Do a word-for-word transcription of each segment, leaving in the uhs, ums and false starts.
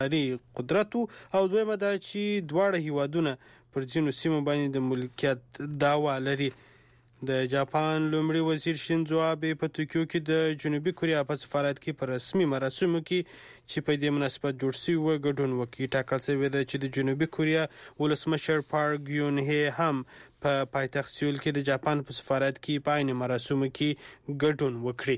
قدرت او دویمه دا چې دواړه هیوادونه پر ځینو سیمو باندې د ملکیت دعوا لري. د جاپان لومړي وزیر شینزو آبه په توکیو کې د جنوبي کوریا په سفارت کې پر رسمي مراسمو کې چې په دې مناسبت جوړ شوی و ګډون وکړي. ټاکل شوی دی چې د جنوبي کوریا ولسمشر پارک ګیون هی هم په پایتخت سیول کې د جاپان په سفارت کې په عین مراسمو کې ګډون وکړي.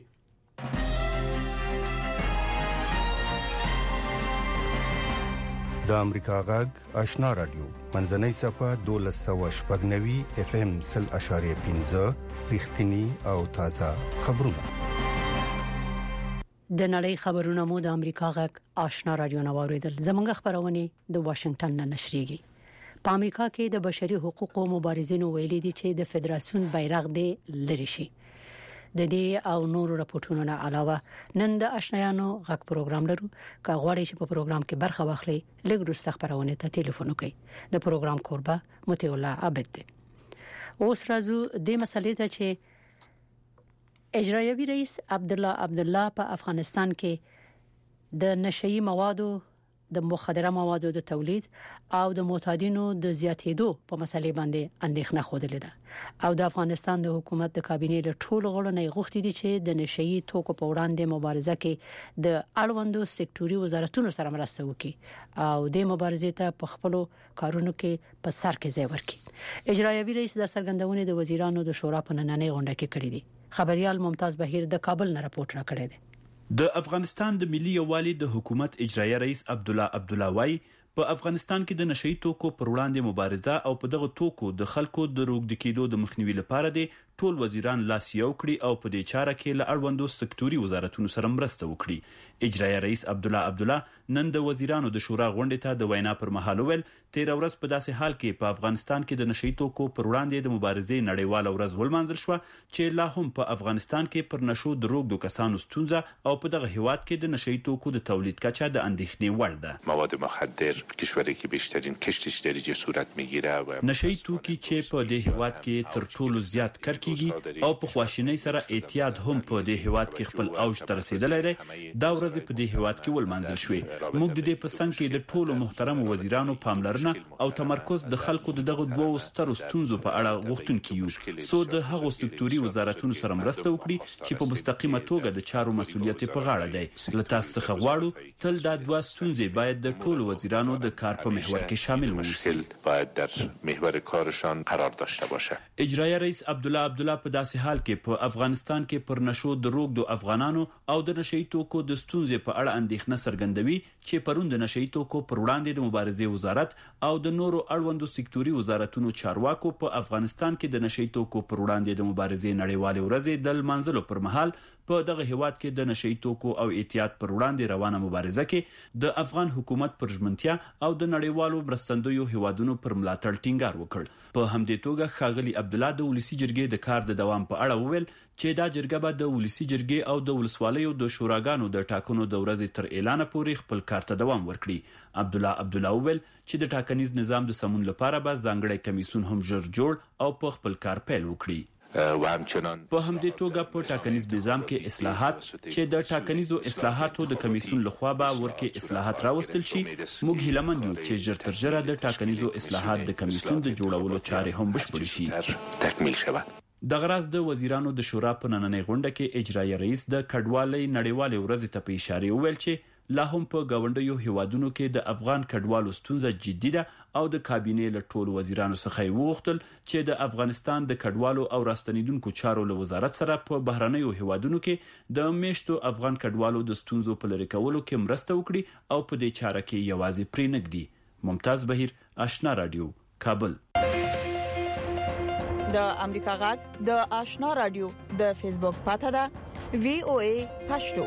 د امریکا غږ آشنا رادیو منځنۍ صفه دولس سوه شپږ نوي اف ام سل اشاریه پنځه رښتینی او تازه خبرونه. د نړۍ خبرونه مو د امریکا غږ آشنا رادیو نواریدل. زموږ خبرونه د واشنگټن نه نشریږي. په امریکا کې د بشري حقوقو مبارزینو ویلي دي چې د فدراسیون بیرغ دې لری شي. د دې او نورو راپورټونو نه علاوه نن د آشنایانو غږ پروګرام لرو. که غواړئ چې په پروګرام کې برخه واخلئ لږ وروسته خبرونه ته ټلیفون وکړئ. د پروګرام کوربه متي الله عابد دی. اوس راځو د مسلې ته چې اجرایوي رئیس عبد الله عبد الله په افغانستان کې د نشئی موادو د مخدره موادو د تولید او د معتادینو د زیاتېدو په مسلې باندې اندېښنه خوده ده او د افغانستان د حکومت د کابینې له ټولو غړو نه غوښتي دي چې د نشئی توکو په وړاندې مبارزه کې د اړوندو سکتوري وزارتونو سره مرسته وکړي او د مبارزې ته په خپل کارونو کې په سر کې ځای ورکړي. اجرایوي رئیس د سرګندونې د وزیرانو د شورا په نننۍ غونډه کې کړې دي. خبريال ممتاز بهیر د کابل نه راپورټ راکړی دی. د افغانستان د ملي یووالي د حکومت اجرایي رئیس عبد الله عبد الله وايي په افغانستان کې د نشئی توکو پر وړاندې مبارزه او په دغه توکو د خلکو د روغ کېدو د مخنیوي لپاره د ټول وزیران لاس یو کړي او په دې چاره کې له اړوندو سکتوري وزارتونو سره مرسته وکړي. اجرایي رئیس عبد الله عبد الله نن د وزیرانو د شورا غونډې ته د وینا پر مهال ویل تیر ورځ په داسې حال کې په افغانستان کې د نشئی توکو پر وړاندې د مبارزې نړیواله ورځ ولمانځل شو چې لا هم په افغانستان کې پر نشو د روغ کسانو ستونزه او په دغه هیواد کې د نشئی توکو د تولید کچه د اندېښنې وړ ده. مواد مخدر کشوری که بیشترین کشتش درجه صورت میگیره و نشئی توکي چې په دې هیواد کې تر ټولو زیات کار کیږي او په خواشینۍ سره اعتیاد هم په دې هیواد کې خپل اوج ته رسیدلی دی. دا ورځ په دې هیواد کې ولمانځل شوې. موږ د دې په څنګ کې د ټولو محترم وزیرانو پاملرنه او تمرکز د خلکو دغه دوه سترو ستونزو په اړه غوښتونکي یو سو د هغو سکتوري وزارتونو سره مرسته وکړي چې په مستقیمه توګه د چارو مسؤلیت په غاړه دی. له تاسو څخه غواړو تل دا دوه ستونزې باید د ټولو وزیرانو د کار په محور کې شامل وي. باید در محور کارشان قرار داشته باشه. اجرایي رئیس عبد الله عبد الله په داسې حال کې په افغانستان کې پر نشو د روغ د افغانانو او د نشئی توکو د ستونزې په اړه اندېښنه څرګندوي چې پروند د نشئی توکو پر وړاندې د مبارزې وزارت او د نورو اړوندو سکتوري وزارتونو چارواکو په افغانستان کې د نشئی توکو پر وړاندې د مبارزې نړیواله ورځ د منځلو پر مهال په دغه هیواد کې د نشئی توکو او اعتیاد پر وړاندې روانه مبارزه کې د افغان حکومت پر ژمنتیا او د نړیوالو مرستندویو هیوادونو پر ملاتړ ټینګار وکړ. په همدې توګه ښاغلي عبد الله د ولسی جرګې د کار د دوام په اړه وویل چې دا جرګه به د ولسی جرګې او د ولسوالیو د شوراګانو د ټاکنو د ورځې تر اعلان پورې خپل کار ته دوام ورکړي. عبد الله عبد الله وویل چې د ټاکنیز نظام د سمون لپاره به ځانګړی کمیسون هم ژر جوړ او په خپل کار پیل وکړي. و همچنان په همدې توګه په ټاکنیز نظام کې اصلاحات چې د ټاکنیزو اصلاحاتو د کمیسون لخوا به ورکه اصلاحات راوستل شي. موږ هیله مند یو چې ژر تر ژره د ټاکنیزو اصلاحات د کمیسون د جوړولو چارې هم بشپړ شي. تکمیل شوه. د غراز د وزیرانو د شورا په نننۍ غونډه کې اجرایي رئیس د کډوالۍ نړیواله ورځ ته په اشاره وویل چې لا هم په گاونډیو هیوادونو کې د افغان کډوالو ستونزه جدي ده او د کابینې له ټولو وزیرانو څخه وغوښتل چې د افغانستان د کډوالو او راستنیدونکو چارو له وزارت سره په بهرنیو هیوادونو کې د میشتو افغان کډوالو د ستونزو په لری کولو کې مرسته وکړي او په دې چاره کې یوازې پرې نګدي. ممتاز بهیر آشنا رادیو کابل. د امریکا غږ د آشنا رادیو د فیسبوک پاڼه ده وی او ای پښتو.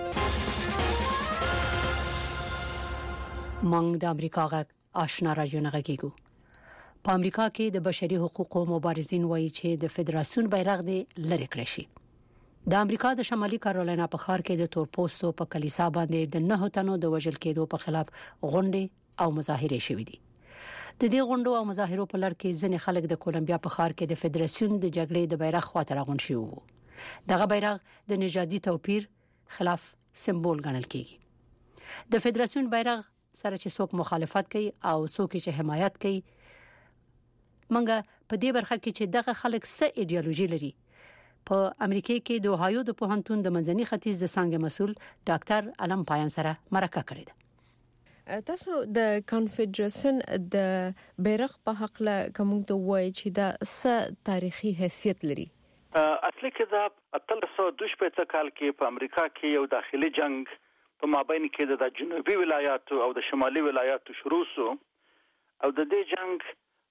مونږ د امریکا غږ آشنا رادیو نه غږیږو. په امریکا کې د بشري حقوقو مبارزین وایي چې د فدراسیون بیرغ دې لری کړی شي. د امریکا د شمالي کارولینا په ښار کې د تورپوستو په کلیسا باندې د نه تنو د وژل کېدو په خلاف غونډې او مظاهره شوې دي. د دې غونډو او مظاهرو په لړ کې ځینې خلک د کولمبیا په ښار کې د فدراسیون د جګړې د بیرغ خواته راغون شي وو. دغه بیرغ د نژادي توپیر خلاف سمبول ګڼل کیږي. د فدراسیون بیرغ سره چې څوک مخالفت کوي او څوک چې حمایت کوي. منګه په دې برخه کې چې دغه خلک څه ایدئولوژي لري. په امریکا کې د اوهایو د پوهنتون د منځني ختیځ د څنګه مسول ډاکټر علم پایان سره مرکه کړې ده. تاسو د کنفدریشن د بیرغ په حق له کوم ته وایي چې دا څه تاریخي حیثیت لري؟ اصلي کې دا اتلس سوه دوه شپېته کال کې په امریکا کې یو داخلي جنگ په مابین کې د جنوبي ولایاتو او د شمالي ولایاتو شروع شو او د دې جنگ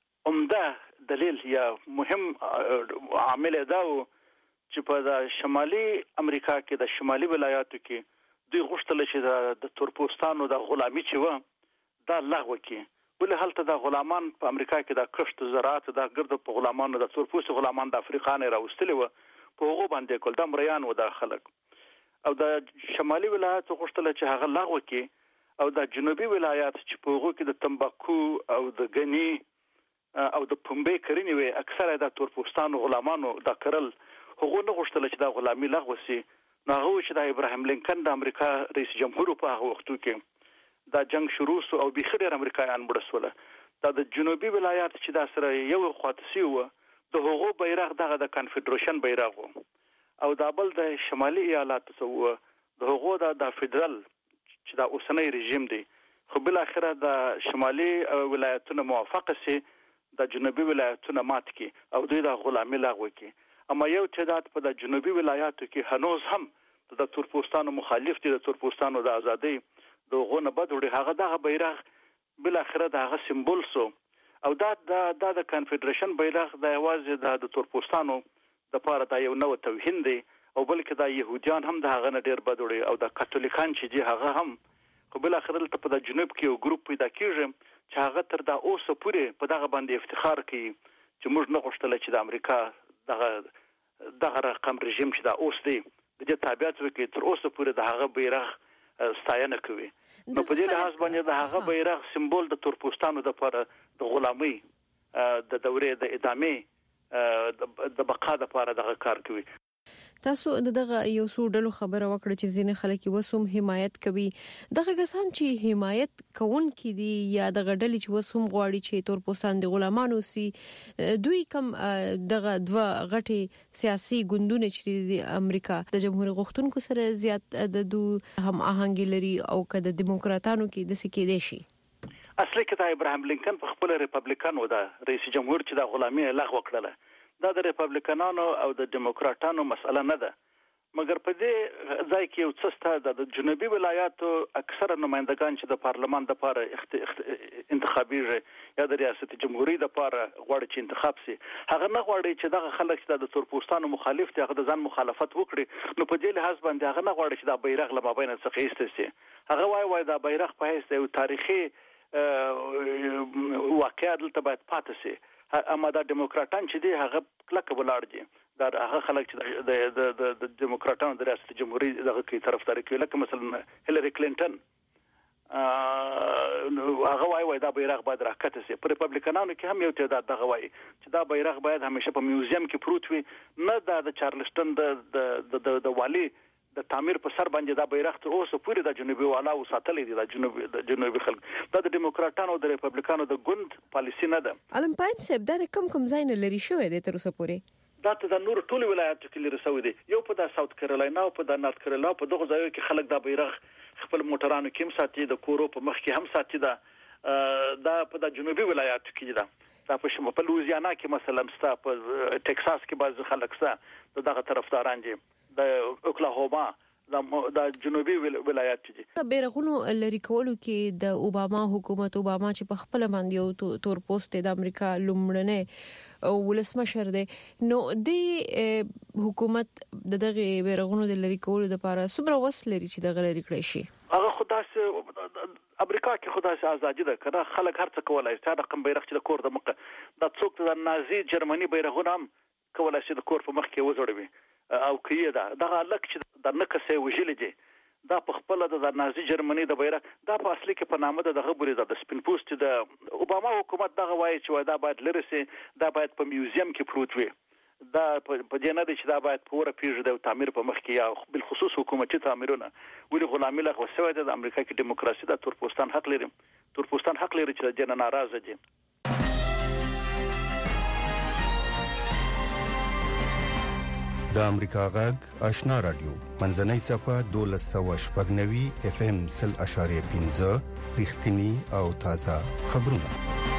عمده دلیل یا مهم عامل دا و چې په د شمالي امریکا کې د شمالي ولایاتو کې دوی غوښتل چې د تورپوستانو د غلامي چې و دا لغوه کړي. ولې هلته د غلامان په امریکا کې د کښت زراعت د ګرد په غلامانو د تورپوست غلامان د افریقا نه راوستلي و په هغه باندې کول د مریان و د خلک او د شمالي ولایاتو غوښتل چې هغه لغوه کړي او د جنوبي ولایات چې په هغه کې د تمباکو او د غنی او د پنبې کرنې وي اکثره د تورپوستانو غلامانو د کرل هغه نه غوښتل چې د غلامي لغوه شي. نو هغه چې د ابراهیم لینکن د امریکا رئیس جمهور په هغه وختو کې دا جنگ شروع شو او بخیر امریکایان مړسول. دا د جنوبي ولایات چې دا سره یو خاطسی و د هغو بیرغ دغه د کنفدریشن بیرغ او دا بل د شمالي ایالاتو سو د هغو د فدرال چې دا اوسنۍ رژیم دی خو بل اخره د شمالي ولایتونو موافقه سي د جنوبي ولایتونو مات کی او دوی د غلامي لغوه کی. اما یو تعداد په د جنوبي ولایاتو کې هنوز هم د تورپوستانو مخالف دي د تورپوستانو د ازادۍ د غونه بدوړي هغه دغه بیرغ بل اخره دغه سمبول سو او دا د د کنفدریشن بیرغ د یوازې د تورپوستانو د پاره د یو نو توهین دی او بلکې د يهوديان هم د هغه نه ډیر بدوړي او د کاتولیکان چې دي هغه هم خو بل اخره په د جنوب کې یو ګروپ پیدا کیږي چې هغه تر د اوسه پورې په دغه باندې افتخار کوي چې موږ نه غوښتل چې د امریکا دغه دغه رقم رژیم چې دا اوس دی د دې تابعیت وکړي تر اوسه پورې د هغه بیرغ ستاینه کوي. نو په دې لحاظ باندې د هغه بیرغ سمبول د تورپوستانو د لپاره د غلامۍ د دورې د ادامې د بقا لپاره دغه کار کوي. تاسو دغه یو څو ډلو خبره وکړه چې ځینې خلک وسوم حمایت کوي. دغه کسان چې حمایت کوونکي دي یا دغه ډلې چې وسوم غواړي چې تورپوستان د غلامانو سي دوی کم دغه دوه غټي سیاسي ګوندونه چې د امریکا د جمهوریت غوښتونکو سره زیات د دو هم آهنګ لري او که د دیموکراتانو کې د سکه دي شي. اصلي کې د ابراهیم لینکن په خپل ریپبلیکن و د رئیس جمهور چې د غلامي لغوه کړله دا د ریپبلیکنانو او د دیموکراتانو مسله نه ده مګر په دې ځای کې یو څه ستا د جنوبي ولایاتو اکثره نمائندگان چې د پارلمان د لپاره انتخابي یا د ریاست جمهوریت لپاره غواړي چې انتخاب شي هغه نه غواړي چې دغه خلک چې د تورپوستانو مخالف دي هغه د ځان مخالفت وکړي. نو په دې لحاظ باندې هغه نه غواړي چې دا بیرغ له مابین څخه ایستل شي. هغه وايي وايي دا بیرغ په هیڅ یو تاریخي واقعیت دلته باید پاتې شي. اما دا دیموکراتان چې دي هغه کلکه ولاړ دي دا هغه خلک چې د د د دیموکراتانو د ریاست جمهوریت دغه کی طرفداري کوي لکه مثلا هیلری کلینټن هغه وايي وايي دا بیرغ باید راکته شي. پر ریپبلیکنانو کې هم یو تعداد دغه وايي چې دا بیرغ باید همیشه په میوزیم کې پروت وي نه دا د چارلسټن د د د والی د تعمیر په سر باندې دا بیرغ تر اوسه پورې د جنوبي والا او ساتلې دي د جنوبي د جنوبي خلک دا د دیموکراتانو او د ریپبلیکانو د ګوند پالیسی نه ده. علم پاین صاحب دا کوم کوم ځای نه لري شوې د تر اوسه پورې دا ته د نور ټولو ولایتو کې لري شوې دي یو په د ساوث کیرولینا او په د نارت کیرولینا په دغه ځایو کې خلک دا بیرغ خپل موټرانو کې هم ساتي د کورو په مخ کې هم ساتي دا دا په د جنوبي ولایتو کې ده. دا په شمال په لوزیانا کې مثلا ستا په ټکساس کې بعض خلک ستا دغه طرفداران دي د اوکلاهوما د جنوبي ولایت دي. بیرغونو لری کولو کې د اوباما حکومت اوباما چې په خپل باندې یو تور پوسټ د امریکا لومړنۍ ولسمشر دی نو د حکومت دغه بیرغونو د لری کولو لپاره څومره وس لري چې دغه لری کړی شي. هغه خداسه امریکا کې خداسه ازادي ده کړه خلک هر څه کولای شي دا کوم بیرغ چې د کور د مخ د څوک د نازي جرمني بیرغونه هم کولای شي د کور په مخ کې وزړوي او کیه دا دغه لک چې د نکسه وجلې دي دا په خپل د نازي جرمني د بیرغ دا په اصلي کې په نامه د غبري د سپین پوسټ د اوباما حکومت دغه وایي چې دا باید لرسي دا باید په میوزیم کې پروت وي دا په دې نه دی چې دا باید پوره پیژه د تعمیر په مخ کې یا بل خصوص حکومتي تعمیرونه ولې غلامي لغوه شوې ده. د امریکا کې دیموکراسي د تورپوستان حق لري تورپوستان حق لري چې د جن ناراضه دي. د امریکا غږ آشنا رادیو منځنۍ صفه دولس سوه شپږ نوي اف ام سل اشاریه پنځه رښتینی او تازه خبرونه.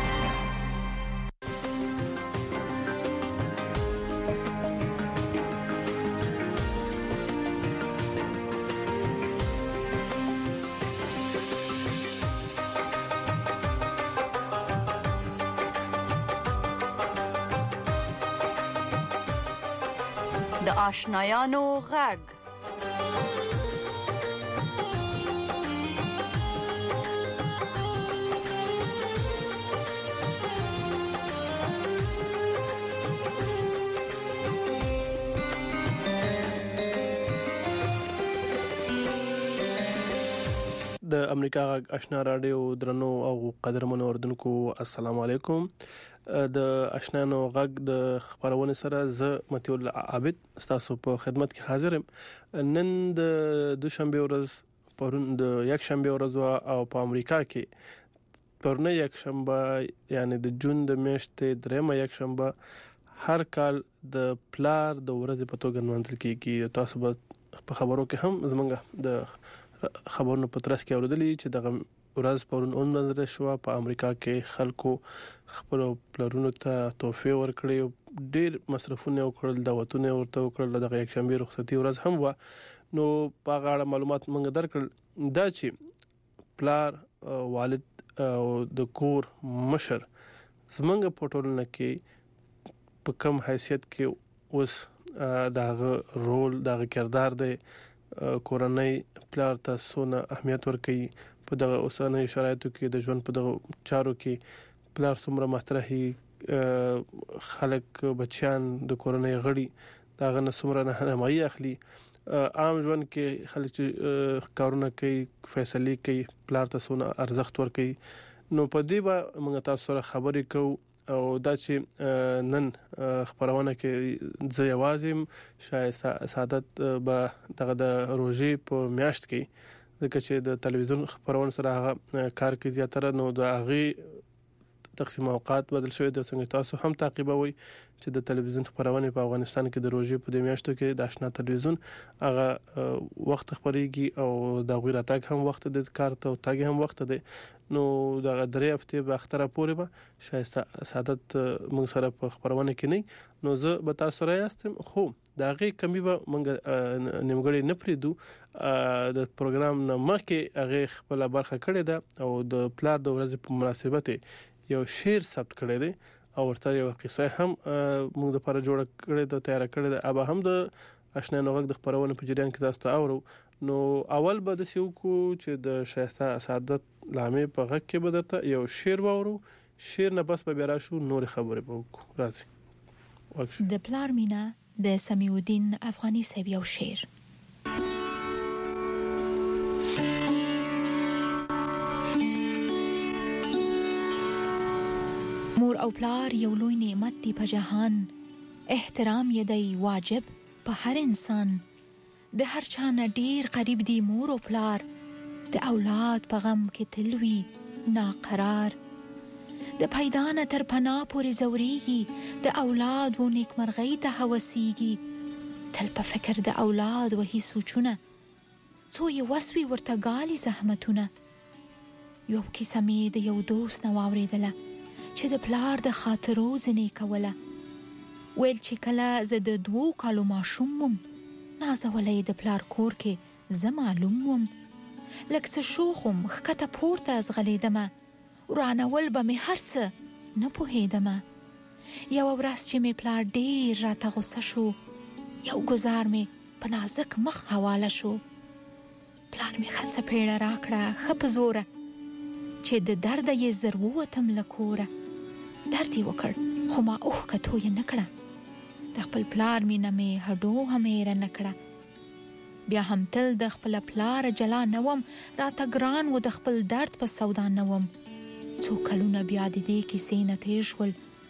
د آشنایانو غږ. د امریکا غږ آشنا رادیو درنو او قدرمنو اوردونکو السلام علیکم. د آشنانو غږ د خبرونه سره زه متیول عابد تاسو په خدمت کې حاضر یم. نن د دوشنبه ورځ پرون د یک شنبه ورځ او په امریکا کې پرونه یک شنبه یعنی د جون د میاشتې درېمه یک شنبه هر کال د پلار د ورځې په توګه نمانځل کیږي. تاسو په خبرو کې هم زمونږ د خبرونو په ترڅ کې اوریدلې چې دغه ورځ پرون اونځل شو په امریکا کې خلکو خپل پلرونو ته تحفه ورکړي، ډېر مصرفونه وکړل، دعوتونه ورته وکړل. دغه یک شنبه رخصتي ورځ هم و. نو په غاړه معلومات موږ درکړل دا چې پلار والد او د کور مشر زمونږ په ټولنه کې په کم حیثیت کې اوس دغه رول دغه کردار دی. کورنۍ پلار ته سونه اهمیت ورکړي. په دغه اوسنۍ شرایطو کې د ژوند په دغه چارو کې پلار څومره مطرحي خلک بچیان د کورنۍ غړي دغه نه څومره رهنمایي اخلي. عام ژوند کې خلک چې کارونه کوي فیصله کوي پلار ته سونه ارزښت ورکړي. نو په دې به موږ تاسو سره خبرې کوو او دا چې نن خبرونه کې زه یوازې شاید سعادت به دغه د روزي په میاشت کې ځکه چې د تلویزیون خبرونه سره هغه کار کوي زیاتره نو د هغه تقسیم اوقات بدل شوی د څنګه تاسو هم تعقیبوي چې د تلویزیون خبرونه په افغانستان کې د روزي په د میاشتو کې د آشنا تلویزیون هغه وخت خبريږي او د غوړه تاګ هم وخت د کار ته او تاګ هم وخت دی. نو د درې هفته به اختره پورې به شاید سعادت موږ سره په خبرونه کې نه. نو زه به تاسو سره یاستم خو دا غي کمی به موږ نیمګړی نه پریدو. د پروګرام نه مخکې هغه خپل برخه کړې ده او د پلار د ورځې په مناسبت یو شعر ثبت کړی دی او ورته یو قصه هم موږ د لپاره جوړ کړې ده تیار کړې ده. ابا هم د آشنا نوغ د خبرونه په جریان کې تاسو ته اورو. نو اول به د سیو کو چې د شایسته سعادت لامې په غږ کې بدرته یو شعر وورو. شعر نه بس به بیا راشو نور خبرې وکړو. راځي د پلار مینا د سمیع الدین افغاني صاحب یو شعر. مور او پلار یو لوی نعمت دی په جهان، احترام یې دی واجب په هر انسان. د هر چا نه ډیر قریب دی مور او پلار، د اولاد په غم کې تلوي ناقرار. د پیدا نه تر پناه پورې زوريږي، د اولاد و نیکمرغۍ ته هوسيږي. تل په فکر د اولاد وهي سوچونه، څو یې وسوي ورته ګالي زحمتونه. یو کیسه مې د یو دوست نه واورېدله چې د پلار د خاطرو ځینې کوله. ویل چې کله زه د دوو کالو ماشوم وم، نازولی د پلار کور کې زه معلوم وم. لږ څه شوخ وم، ښکته پورته ځغلېدمه، ورانول به مې هر څه نه پوهېدمه. یوه ورځ چې مې پلار ډېر راته غوسه شو، یو ګزار مې په نازک مخ حواله شو. پلار مې ښه څپېړه راکړه ښه په زوره، چې د درده یې زر ووتم له کوره. درد یې وکړ خو ما اوښکه تویه نه کړه، د خپل پلار مینه مې هډو هم هېره نه کړه. بیا هم تل د خپل پلار جلا نه وم، راته ګران و د خپل درد په سودا نه وم. څو کلونه بیا د دې کیسې نه تېر شول،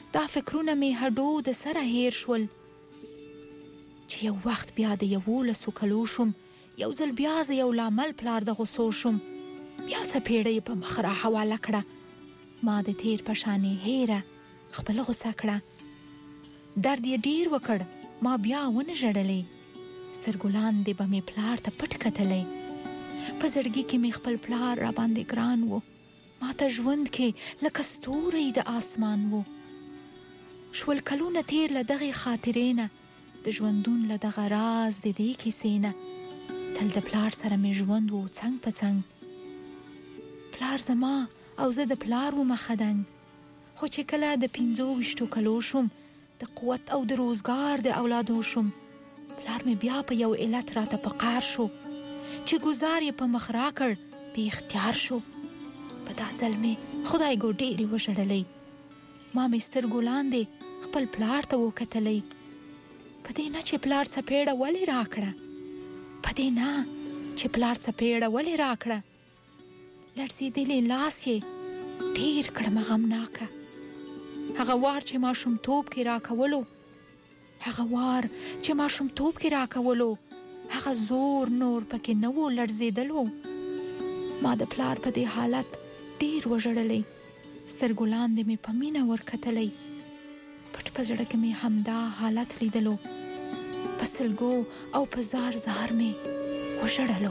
دا فکرونه مې هډو د سره هیر شول چې یو وخت بیا د یولسو کلو شوم، یو ځل بیا زه یو لامل پلار د غوسو شوم، بیا څپېړه یې په مخ را حواله کړه. ما د تیر په شانې هیره خپله غوسه کړه. درد یې ډیر وکړ، ما بیا ونه ژړلې، سترګو لاندې به مې پلار ته پټ کتلی. په زړګي کې مې خپل پلار را باندې ګران و، ما ته ژوند کې لکه ستوری د آسمان و. شول کلونه تیر له دغې خاطرې نه، د ژوندون له دغه راز د دې کیسې نه، تل د پلار سره مې ژوند و څنګ په څنګ. پلار زما او زه د پلار و مخدنګ. خو چې کله د پنځو ویشتو کلو شوم، د قوت او د روزګار د اولادو شوم، پلار مې بیا په یو علت راته په قهر شو چې ګزار یې په مخ راکړ، بې اختیار شو. په دا ځل مې خدای ګو ډېرې وژړلی. ما مې سترګو لاندې خپل پلار ته وکتلی. په دې نه چې پلار څپېړه ولې راکړه، په دې نه چې پلار څپېړه ولې راکړه. لړزېدلی لاس یې ډېر کړمه غمناکه. هغه وار چې ماشومتوب کې راکولو، هغه وار چې ماشومتوب کې راکولو، هغه زور نور پکې نه و، لړزېدلو. ما د پلار په دې حالت ډېر وژړلی، سترګو لاندې مې په مینه ورکتلی. پټ په زړه کې مې همدا حالت لیدلو، په سلګو او په زار زار مې وژړلو.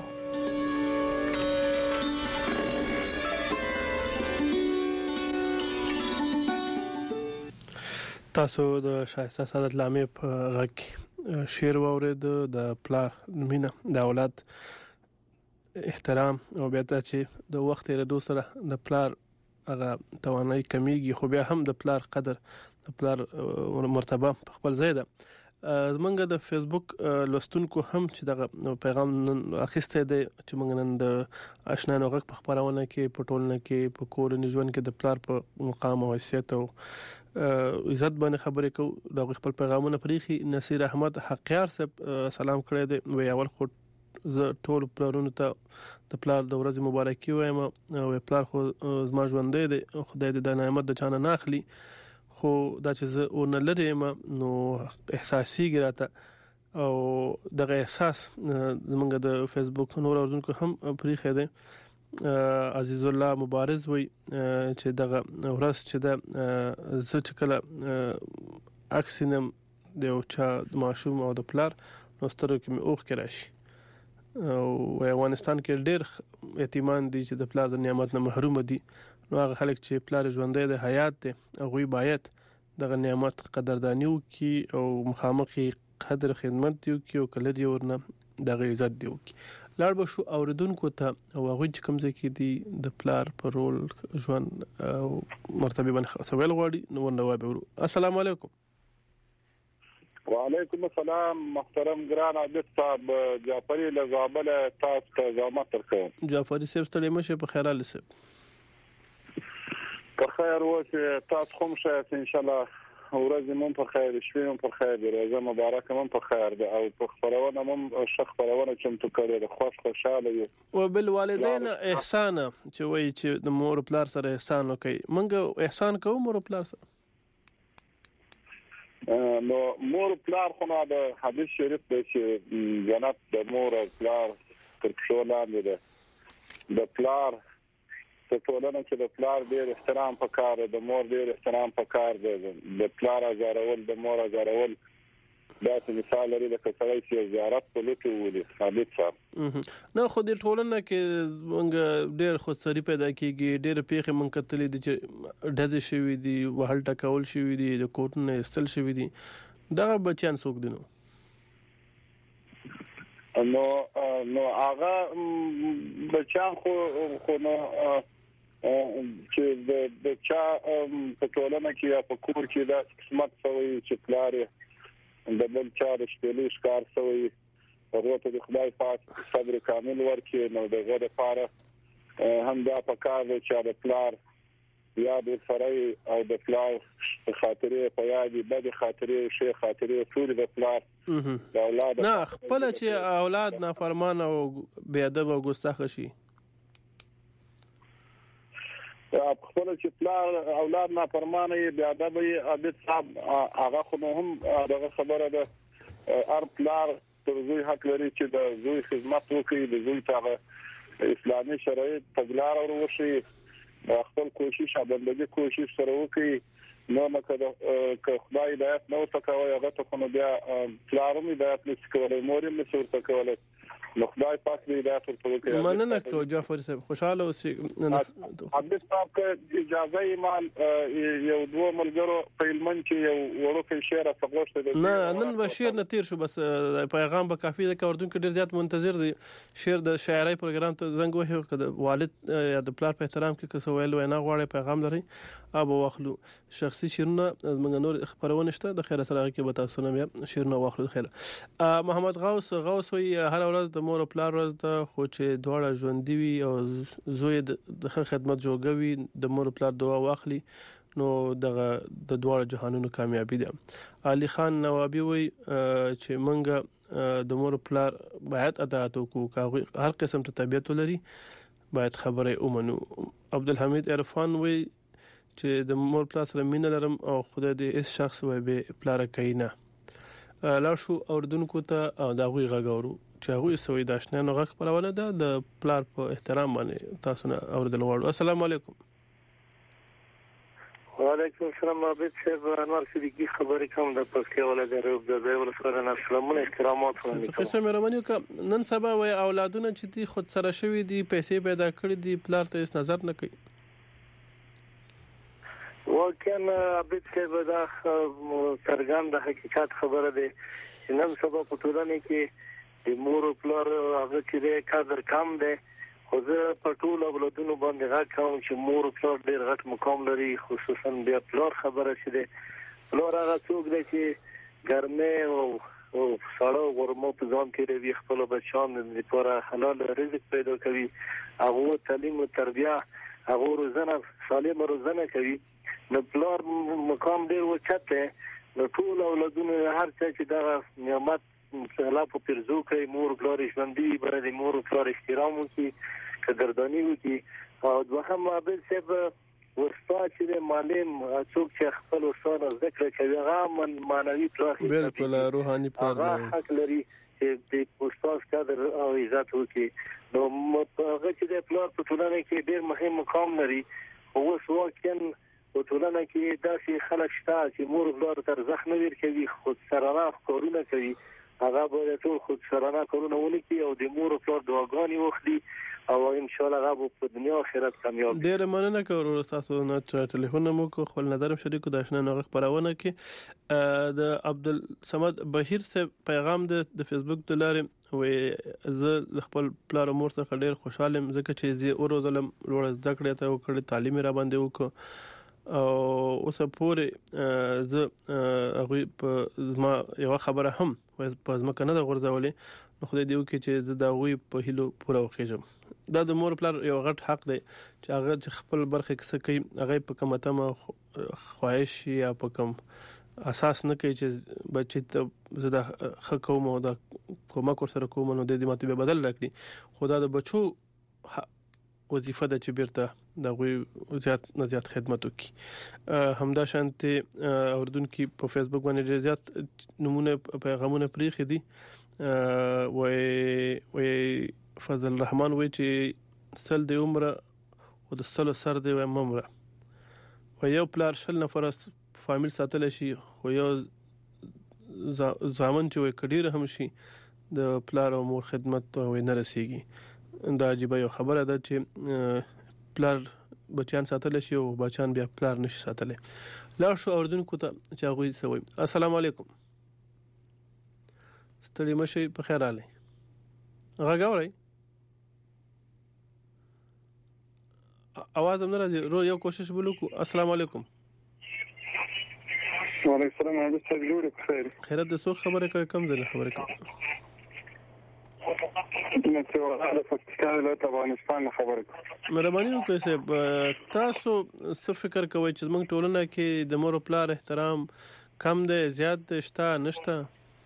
تاسو د شایسته سعادت لامې په غږ کې شعر واورید، د پلار مینه، د اولاد احترام، او بیا ته چې د وخت تېرېدو سره د پلار هغه توانایي کمیږي، خو بیا هم د پلار قدر، د پلار مرتبه په خپل ځای ده. زمونږ د فیسبوک لوستونکو هم چې دغه پیغام اخیستی دی چې موږ نن د اشنایانو غږ په خپرونه کې، په ټولنه کې، په کورني ژوند کې د پلار په مقام او حیثیت او عزت باندې خبرې کوو. د خپل پیغامونه پرېښي. نصیر احمد حقیار صاحب سلام کړی دی، وی اول خو زه ټول پلارونو ته د پلار د ورځې مبارکي وایم، او پلار خو زما ژوندی دی، خدای دې دا نعمت د چانه نه اخلي. خو دا چې زه ورنه لرې یم نو احساسېږي راته، او دغه احساس زمونږ د فیسبوک نور اورونکو هم پرېښی دی. عزیز الله مبارز وی چې دغه ورځ چې ده زه چې کله عکس وینم د یو چا د ماشوم او د پلار، نو سترګو کې مې اوښکې راشي. او افغانستان کې ډېر یتیمان دي چې د پلار د نعمت نه محروم دي. نو هغه خلک چې پلار ژوندی دی، حیات دی، هغوی باید دغه نعمت قدرداني وکړي او مخامخ یې قدر خدمت دی وکړي، او که لرې ورنه دغه عزت دی وکړي. لاړ به شو اوریدونکو ته، او هغوی چې کوم ځای کې دي د پلار په رول ژوند او مرتبه باندې څه ویل غواړي، نو ورنه وایو. السلام علیکم. وعلیکم السلام محترم ګران عابد صاحب، جعفري له زابله تاسو ته زحمت درکوم. جعفري صاحب ستړي مشه، په خیر حال صاحب؟ په خیر اوسئ، تاسو هم ښه ان شاء الله. ورځې مو په خیر، شپې مو په خیر، روژه مبارکه مو په خیر ده، او په خبرونه مو ښه خبرونه چمتو کړې ده، خوش خوشاله یو. او بالوالدین احسان چې وایي چې د مور پلار سره احسان وکړي. موږ احسان کوو مور پلار سره؟ نو مور پلار خو نه د حدیث شریف دی چې جنت د مور او پلار تر پښو لاندې ده. د پلار په ټولنه کې د پلار ډېر احترام پکار دی، د مور ډېر احترام پکار دی. د پلار ازارول، د مور ازارول داسې مثال لري لکه سړی چې زیارت په لوټو ولي. عابد صاحب نه، خو د ټولنه کې موږ ډېر خودسري پیدا کېږي. ډېرې پیښې موږ کتلې دي چې ډزې شوي دي، وهل ټکول شوي دي، د کورونو ایستل شوي دي. دغه بچیان څوک دي؟ نو نو نو هغه بچیان خو خو نو چې د چا په ټولنه کې یا په کور کې دا قسمت شوی چې پلار د بل چا د شپېلې ښکار شوی، هغه ته د خدای پاک صبر کامل ورکړي. نو دغه لپاره هم دا پکار دی چې د پلار یاد ورسره او د پلار خاطرې په یاد دي، بد خاطرې، ښې خاطرې ټول د پلار د اولاد نه خپل چې اولاد نافرمان او بې ادب او ګستاخ شي. خپل چې پلار اولاد نافرمانه یې بیا د به عادت صاحب هغه خو هم دغه خبره ده ار پلار تر زوی حق لري چې د زوی خدمت وکړي د زوی ته اسلامي شرایط تګلار وروشي خپل کوشش بندګي کوشش سره وکړي نو مکه که خدای هدایت نو تکوي هغه ته نو بیا پلارم هدایت نشي مورم نشي تکولای نو خدای پاک دې هدایت ورته مننه کو جعفر صاحب خوشاله اوسئ عبد صاحب ته اجازه ایمان یو دوه ملګرو په علمن کې یو ورکه شعر څغوښته نه نن به شعر نه تیر شو بس پیغام به کافي ده کوردون کې ډیر زیات منتظر دي شعر د شاعرۍ پروګرام ته زنګ وهي کده والد یا د پلار په احترام کې څه ویل وینا غواړي پیغام لري ابو واخلو شخصي شعرونه موږ نور خبرونه شته د خیره سره کې به تاسو نه بیا شعرونه واخلو خیره محمد غوث غوث وي هر ورځ د مور پلار ورځ ته خو چې دواړه ژوندۍ وي او زوی د خدمت جوړوي د مور پلار دعا واخلي نو دغه د دواړو جهانونو کامیابی ده علي خان نوابي وي چې منګه د مور پلار باید اطاعت وکړو هر قسم ته طبيعت لري باید خبره اومنو عبدالحمید عرفان وي چې د مور پلار سره مینه لرم او خدای دې اس شخص وي به پلار کینا لا شو اوردونکو ته او دا غوي غاغورو چې هغه سوي د آشنا غږ خبرونه ده د پلار په احترام باندې تاسو نه اوردل غواړو السلام علیکم وعلیکم السلام عابد صاحب انور صدیقی خبرې کوم د پښتو ولادت د دې ولسمه السلام احترامات وکړم قسم مهرباني وکړه نن سبا وای اولادونه چې دي خود سره شوی دي پیسې پیدا کړې دي پلار ته هیڅ نظر نه کوي وکړه عابد صاحب دا سرګان د حقیقت خبره ده چې نن سبا په ټولنه کې د مور او پلار هغه چې قدر کم ده خو زه په ټول اولادونو باندې غږ کوم چې مور او پلار ډېر غټ مقام لري خصوصا بیا پلار خبره شته پلار هغه څوک دی چې ګرمه او او سړی ورمو په ځان کې لري خپل بچان لپاره حلال رزق پیدا کوي هغه تعلیم او تربیه هغه روزنه سالم روزنه کوي نو پلار مقام ډېر وچته نو ټول اولادونو هر څه چې دا نعمت الله په پرزو کوي مور پلار ژوندۍ بر د مور پلار احترام وکي قدردانی وکي او دوهم عابد صاحب ورستا چې معلم څوک چې خپل ورسره ذکر کوي هغه معنوي پلار بالکل روحاني پلار هغه حق لري چې د استاد قدر او عزت وکي نو هغه چې د پلار په ټولنه کې ډېر مهم مقام لري او وسوکن په ټولنه کې داسې خلک شته چې مور پلار تر ځخ نه ورکوي خود سرانه کارونه کوي هغه به ټول خود سرانه کارونه ونکړي او د مور او پلار دعاګانې وکړي او ان شاء الله هغه په دنیا او آخرت کامیاب ډیر مننه کوم تاسو نه ټلیفون مو کو خپل نظر شریکو د آشنا نوغه خبرونه کې د عبدالصمد بهیر سے پیغام د فیسبوک د لارې و زه خپل پلار مور څخه ډیر خوشاله یم ځکه چې زه اورو ظلم لوړ زده کړې ته وکړې تعلیم را باندې وکړ او اوس پورې زه هغه په زما یو خبره هم په زما کنه د غورځولې نو خدای دې وکړي چې زه دا غوي په هلو پوره وخېږم دا د مور پلار یو غټ حق دی چې هغه چې خپل برخه کیسه کوي هغه په کومه تمه خواهش یا په کوم اساس نه کوي چې بچی ته زه د حق کوم او د کومک سره کوم نو د دې ماته به بدل راکړي خدا د بچو وظیفه ده چې بیرته د غوي زیات نه زیات خدمت وکړي همدا شانته اردن کې په فیسبوک باندې زیات نمونه پیغامونه پریخي دي وای وای فضل الرحمن وای چې سل د عمره او د سل سر دی ممره و یو پلار شل نفر فامیل ساتل شي خو یو ځامن چې وای کډیر هم شي د پلار او مور خدمت وای نه رسیږي دا عجیب یو خبره ده چې پلار بچیان ساتل شي او بچیان بیا پلار نشي ساتل لا شو اردوونکو ته چې هغه سوي السلام علیکم ستړي مشي په خیر علي غاګوري आवाज هم نه راځي رو یو کوشش وکړو السلام علیکم وعلیکم السلام علیکم څنګه جوړ خیر خیرت د څو خبره کوي کم ځله خبره کوي نو څه د پاکستان له افغانستان خبره مهرباني وکړئ چې تاسو څه فکر کوئ چې موږ ټولنه کې د مور پلار احترام کم دی زیات شته نشته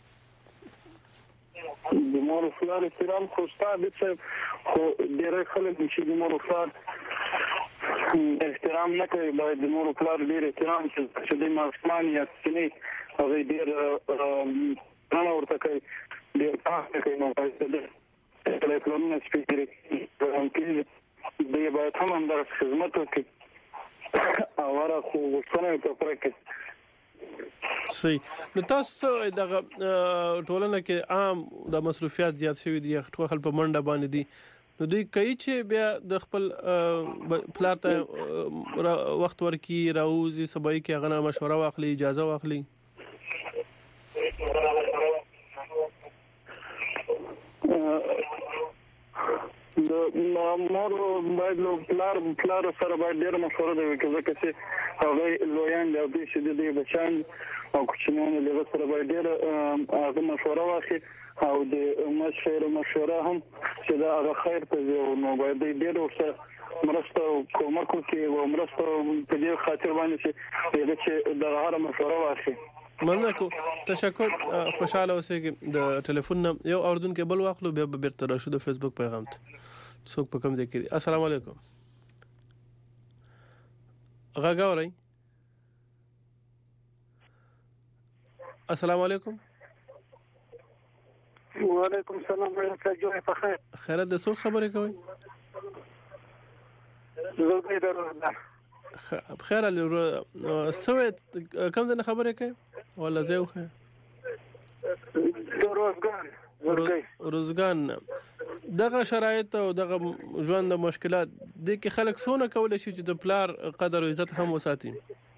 د مور پلار احترام خو ستاسو د خو ډېر خلک چې د مور پلار احترام نه کوي باید د مور پلار ډیر احترام چې د ماسمان یا سنې هغه ډیر نه ورته کوي ډیر تاسو کوي نو باید د ټلیفون سپیکر کې د باید هم اندر خدمت وکړي او ورته خو څنګه په پرکه صحیح. نو تاسو دغه ټولنه کې عام د مصرفيات زیات شوي دي ټول خلک په منډه باندې دي نو دوی کوي چې بیا د خپل پلار ته وخت ورکي راوځي سبای کې غنا مشوره واخلي اجازه واخلي د مور باید نو پلار پلار سره باید ډیر مشوره دی ځکه چې هغه لویان دی د شې د بچان او کوچنیان له سره باید ډیر هغه مشوره واخلي او د مشوره مشوره هم چې دا هغه خیر ته وي نو باید ډیر ورسره مرسته کومک وکړي او مرسته په دې خاطر باندې چې چې د هغه مشوره واخلي. مننه کو تشکر خوشاله اوسئ د ټلیفون یو اوردونکو بل واخلو بیا بیرته راشو د فیسبوک پیغام ته څوک په کوم ځای کې السلام علیکم غاګاوري السلام علیکم وعلیکم السلام ورحمۃ اللہ بخیر خیرت د څوک خبرې کوي زه درته بخیر ال سويت کوم ځای خبرې کوي ولا زه خو روزګان روزګان دغه شرایط او دغه ژوند د مشکلات د کې خلک سونه کول شي چې د پلار قدر او عزت هم وساتي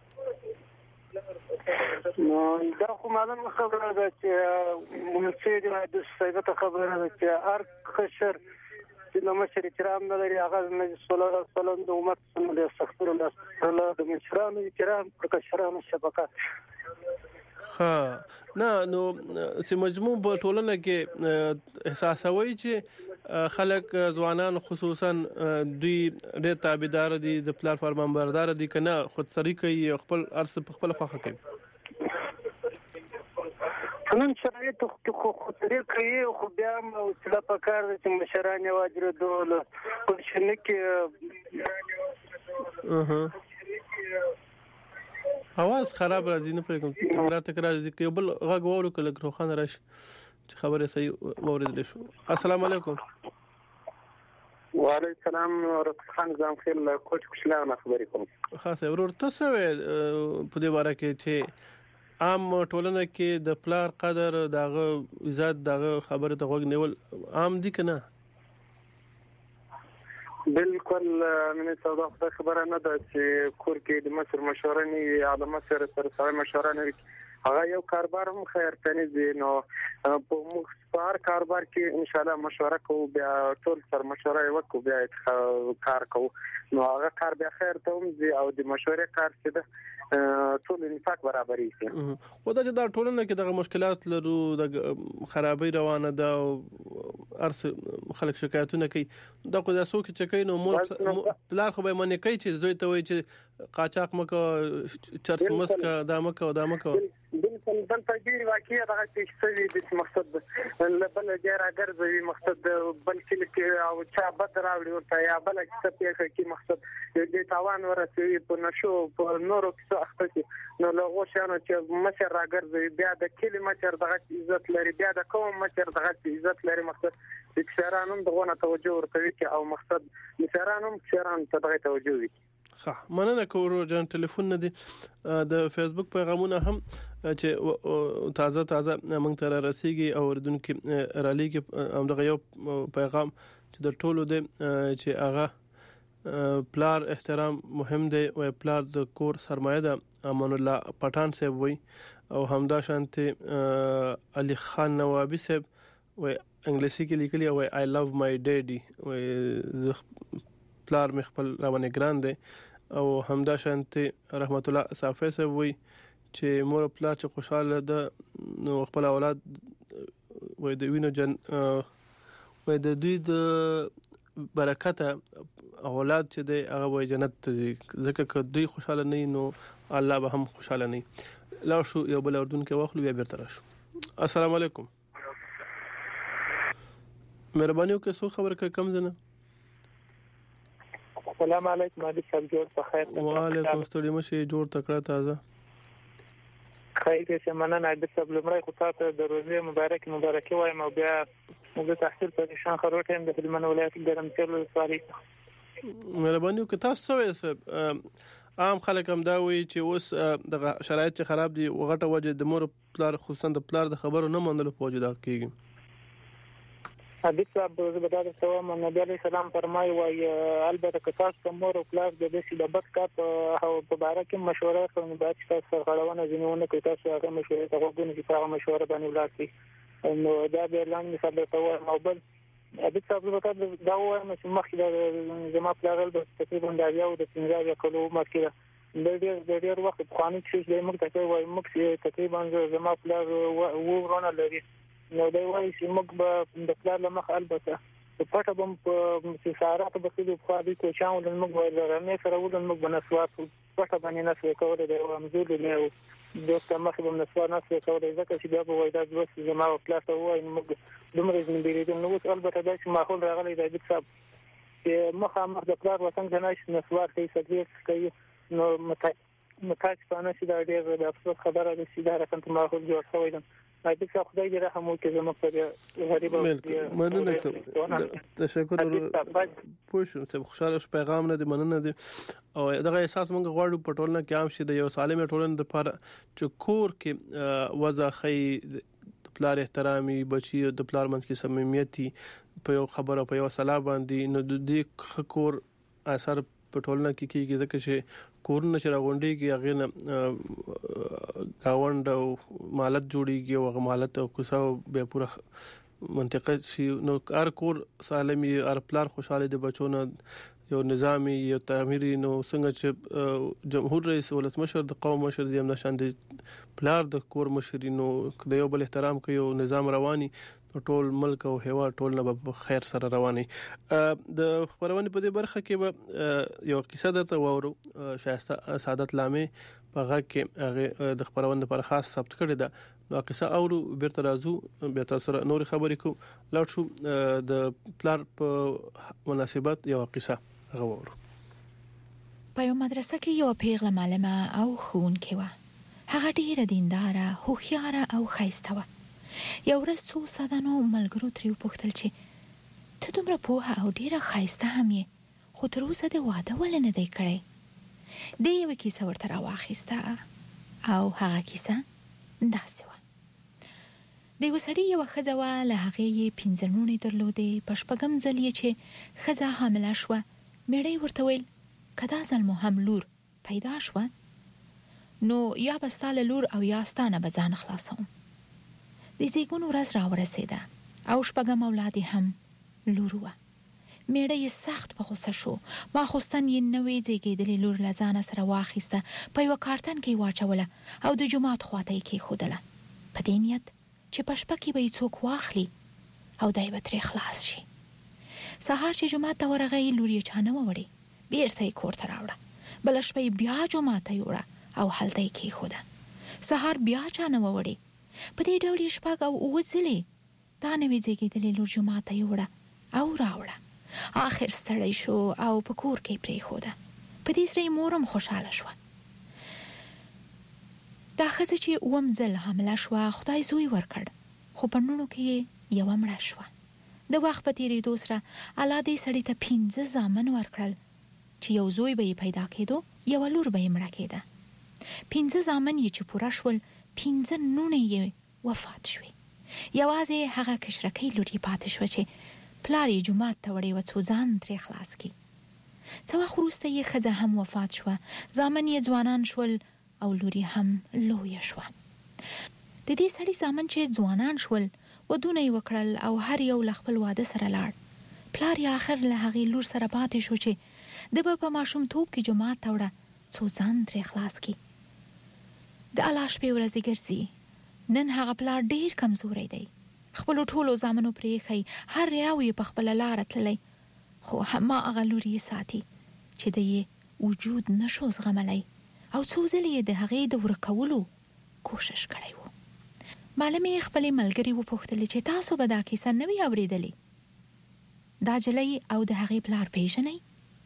نو دا خو معلومه خبره ده چې مونږ د سیاست خبره ده چې هر خشر چې نو مشر کرام نه لري هغه نبی صلی الله علیه وسلم د امت سره د استغفر الله تعالی د مشرانو کرام پر کشرانو شبکات ها نه نو چې مجموع په ټولنه کې احساسوي چې خلک ځوانان خصوصا دوی ډېر تابعدار دي د پلان فرمانبردار دي کنه خودسری کوي خپل ارث په خپل خوخه کوي نن شرایط خو خودسری کوي خو بیا او چې په کار چې مشران واجر دول په شنه کې اها اواز خراب راځي نه پېږم تکرار تکرار دي کې بل غږ وورو کله روخان راشي چې خبره صحیح اوریدل شو. السلام علیکم وعلیکم السلام ورحمت خان زم خیر له کوټ کوشلانه خبرې کوم خاصه ورور تاسو په دې باره کې چې عام ټولنه کې د پلار قدر دغه عزت دغه خبره ته وګ نیول عام دي کنه بالکل من سودا خبره نه ده چې کور کې د مصر مشوره نه یا د مصر سره سره مشوره نه هغه یو کاربار هم خیر تنه دي نو په مخصار کاربار کې ان شاء الله مشوره کوو بیا ټول سره مشوره وکړو بیا کار کوو نو هغه کار بیا خیر ته هم دي او د مشورې کار چې ده ټول انفاق برابرې شي خو دا چې دا ټولنه کې دغه مشکلات لرو د خرابې روانه ده او ارس خلک شکایتونه کوي دا خو دا څوک چې کوي نو مور پلار خو به منې کوي چې دوی ته وایي چې قاچاق مکو چرس مسکه دا مکو دا مکو بالکل بل تجربه واقعي دغه چې څه دي مقصد بل جره ګرځوي مقصد بل کې او چا بد راوړي ورته یا بل څه پیښه کې مقصد دې تاوان ورسوي په نشو په نورو کې اخته نو لغه شانو چې مشر راګرځي بیا د کلی مشر دغه عزت لري بیا د قوم مشر دغه عزت لري مقصد د کشرانو دغه توجه ورکوي او مقصد مشرانو کشران ته دغه توجه وي. ښه مننه کوم جان ټلیفون نه دي د فیسبوک پیغامونه هم چې تازه تازه موږ ته رسیږي او ردونکو رالي کې هم دغه یو پیغام چې د ټولو دی چې هغه پلار احترام مهم دی او پلار د کور سرمایه ده امان الله پټان صاحب وای او همدا شانته علي خان نوابي صاحب و انګلیسي کې لیکلي او I love my daddy و پلار مخ خپل روانه ګران دی او همدا شانته رحمت الله صافي صاحب وای چې مور پلار چې خوشاله ده نو خپل اولاد و د وینو جن و د دوی د برکت اولاد چې دی هغه وای جنت ته ځکه که دوی خوشاله نه نو الله به هم خوشاله نه لا شو یو بل اردن کې واخلو بیا بیرته راشو. السلام علیکم مهرباني وکړئ څو خبر کم زنه السلام علیکم علی صاحب جوړ په خیر. وعلیکم السلام مشه جوړ تکړه تازه. خیر دې مننه علی صاحب لمړی خو تاسو د روزي مبارک مبارکي وایم او بیا موږ تحصیل پریشان خروټ هم د هلمند ولایت ګرمسیر ولسوالۍ. مهرباني وکړئ تاسو څه عام خلک هم دا وایي چې اوس د شرایط چې خراب دي وغټه وجه د مور پلار خصوصا د پلار د خبرو نه منلو په وجه دا کیږي. حدیث صاحب د بدر سوا نبی علیہ السلام فرمایي وای البته که تاسو مور او پلار د دې د بد کار او په باره کې مشوره کوي باید تاسو سره غړونه ځینونه کوي تاسو هغه مشوره ته وګورئ چې هغه مشوره باندې ولاړ نو دا به اعلان مثال ته وای او بل حدیث صاحب د دا وایم چې مخکې د جما پلار د تقریبا د یو د پنځه کلو مخکې د ډېر ډېر وخت خواني چې د موږ ته وای موږ تقریبا جما پلار وو ورونه لري نو دا وایي چې موږ به د پلار له مخ البته په پټه بم په سارات به د خو دې کو چاو د موږ وایي نه سره ول موږ بنسوات پټه باندې نه څه کوله د امزول نه دوه مخ به نسوات نه څه کوله ځکه چې بیا به وایي دا دوه زما او پلار ته وایي موږ دومره ځین بیرېدل نو اوس البته دا چې ماحول راغلی دی صاحب چې مخه مخ د پلار وطن نه نسوات کوي سګریټ کوي نو متای متای څنګه چې دا ډېر د افسوس خبره ده چې دا راکنه ماحول جوړ شوی دی. حدیث صاحب خدای دې رحم وکړي زموږ په غریب مننه تشکر پوښتنه چې خوشاله پیغام نه دی مننه دی او دغه احساس موږ غواړو په ټولنه کې عام شي د یو سالم ټولنې لپاره چې کور کې وضع خي پلار احترامي بچي د پلار منځ کې صمیمیت په یو خبره په یو صلاح باندې نو د دې کور اثر په ټولنه کې کېږي ځکه چې کورونه چې راغونډي کې هغه نه گاوند او مالت جوړيږي او هغه مالت او کوسه به پوره منطقه شي نو هر کور سالمي هر پلار خوشاله دي بچونه یو نظامی یو تعمیري نو څنګه چې جمهور رئیس ولسمشر د قوم مشر دي هم نشان دي پلار د کور مشرینو د یو بل احترام کوي او نظام رواني ټول ملک او هوا ټول نه په خیر سره رواني. د خبرونه په دې برخه کې به یو قصه درته وورو شایسته سعادت لامه په هغه کې هغه د خبرونه پر خاص ثبت کړی دا نو قصه اورو بیرته راځو بیا تاسو نور خبرې کو لاړ شو د پلار په مناسبت یو قصه هغه وورو. په یو مدرسه کې یو پیغله معلمه او ښوونکې وه. هغه ډیره دینداره هوښیاره او ښایسته وه. یو ورځ څو استادانو ملګرو ترې وپوښتل چې ته دومره پوهه او ډیره ښایسته هم یې خو تر اوسه د واده ولې نه دی کړی. دې یوه کیسه ورته راواخیسته او هغه کیسه داسې وه. د یوه سړي یوه ښځه وه له هغې یې پنځه لوڼې درلودې. په شپږم ځل یې چې ښځه حامله شوه مېړه ورته ویل که دا ځل مو هم لور پیدا شوه نو یا به ستا له لور او یا ستا نه به ځان خلاصوم. د زیږون ورځ را ورسېده او شپږم اولاد یې هم لور وه. میړه یې سخت په غوسه شو. ماخوستن یې نوې زیږېدلې لور له ځانه سره واخیسته په یوه کارتن کې یې واچوله او د جومات خواته یې کېښودله په دې نیت چې په شپه کې به یې څوک واخلي او دی به ترې خلاص شي. سهار چې جومات ته ورغی لور یې چا نه وه وړې. بېرته یې کور ته راوړه. بله شپه یې بیا جومات ته یوړه او هلته یې کېښوده. سهار بیا چا نه وه وړې. په دې ډول یې شپږ او اووه ځلې دا نوې زیږېدلې لور جومات ته یوړه او راوړه. آخر ستړی شو او په کور کې یې پرېښوده. په دې سره یې مور هم خوشحاله شوه. دا ښځه چې اووم ځل حامله شوه خدای زوی ورکړ خو په نوڼو کې یې یوه مړه شوه. د وخت په تېرېدو سره الله دې سړي ته پنځه زامن ورکړل چې یو زوی به یې پیدا کېدو یوه لور به یې مړه کېده. پنځه زامن یې چې پوره شول پنځه نوڼې یې وفات شوې. یوازې هغه کشرکۍ لور یې پاتې شوه چې پلار یې جومات ته وړې وه څو ځان ترې خلاص کړي. څه وخت وروسته یې ښځه هم وفات شوه. زامن یې ځوانان شول او لور یې هم لویه شوه. د دې سړي زامن چې ځوانان شول ودونه یې وکړل او هر یو له خپل واده سره لاړ. پلار یې آخر له هغې لور سره پاتې شو چې د به په ماشومتوب کې جومات ته وړه څو ځان ترې خلاص کړي. د الله شپې ورځې ګرځي. نن هغه پلار ډېر کمزوری دی. خپلو ټولو زامنو پرېښی هر یو یې په خپله لاره تللی خو هماغه لور یې ساتي چې د یې وجود نشو زغملی او څو ځلې یې د هغې د ورکولو کوشش کړی و. معلمې خپلې ملګرې وپوښتلې چې تاسو به دا کیسه نه وي اورېدلې. دا جلۍ او د هغې پلار پېژنئ؟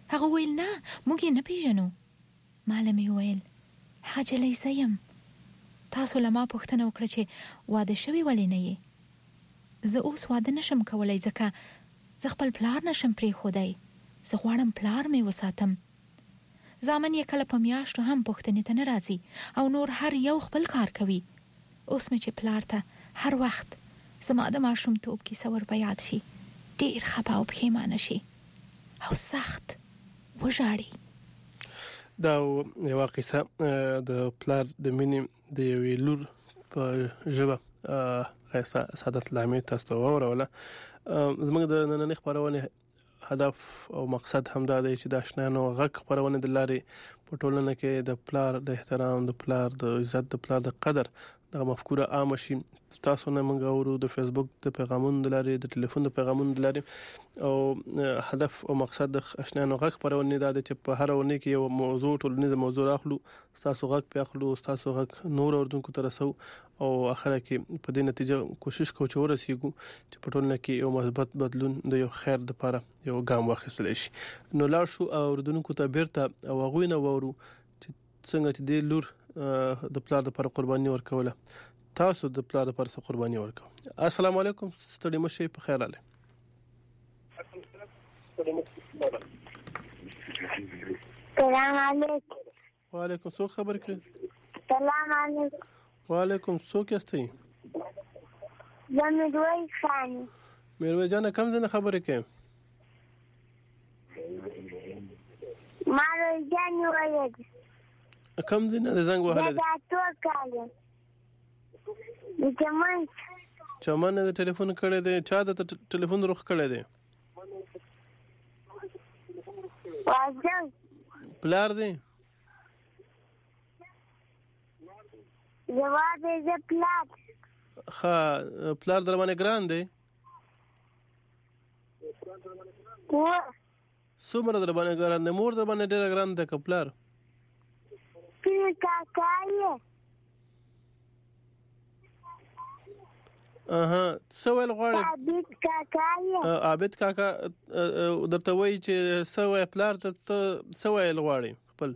هغه ویل نه موږ یې نه پیژنو. ماله مې ویل حاجه لیسه یم. تاسو له ما پوښتنه وکړه چې واده شوي ولې نه یې. زه اوس واده نشم کولی ځکه زه خپل پلار نشم پرېښودی. زه غواړم پلار مې وساتم. زامن یې کله په میاشتو هم پوښتنې ته نه راځي او نور هر یو خپل کار کوي. اوس مې چې پلار ته هر وخت زما د ماشومتوب کیسه ور په یاد شي ډېر خفه او پښیمانه شي او سخت وژاړي. دا یوه قصه د پلار د مینې د یوې لور په ژبه ښایسته سعادت لامې تاسو ته واوروله. زموږ د نننۍ خپرونې هدف او مقصد همدا دی چې د آشنایانو غږ خپرونې د لارې په ټولنه کې د پلار د احترام، د پلار د عزت، د پلار د قدر دغه مفکوره عامه شي. تاسو نه موږ اورو د فیسبوک د پیغامونو د لارې، د ټلیفون د پیغامونو د لارې، او هدف او مقصد د آشنایانو غږ خپرونې دا دی چې په هر ونې کې یو موضوع ټولنیز موضوع راخلو، تاسو غږ پیاخلو، تاسو غږ نور اوردونکو ته رسو او اخره کې په دې نتیجه کوشش کوو چې ورسیږو چې په ټولنه کې یو مثبت بدلون د یو خیر لپاره یو ګام واخیستل شي. نو لاړ شو اوردونکو ته بیرته او هغوی نه وورو چې څنګه چې د لور د پلار لپاره قرباني ورکوله، تاسو د پلار لپاره څه قرباني ورکوه. السلام علیکم، ستړي مشئ، په خیر راغلی. سلام علیکم. وعلیکم څوک خبر کړی؟ سلام علیکم. وعلیکم څوک یاستئ؟ زه میرویس خان. میرویس جانه کوم ځای نه خبرې کوې؟ ما روزګان ویل. کوم ځای نه زنګ وهلی دی؟ دا اتو کاله د چمن چمن نه د ټلیفون کړی دی؟ چا د ټلیفون رخ کړی دی؟ واجب پلار دی؟ جواب یې زه پلار. ښه، پلار در باندې ګران دی؟ څومره در باندې ګران دی؟ مور در باندې ډېره ګران دی که پلار؟ سپین کاکا یې. اها، څه ویل غواړې؟ عابد کاکا یې. عابد کاکا درته وایي چې څه وایې پلار ته؟ ته څه ویل غواړې خپل؟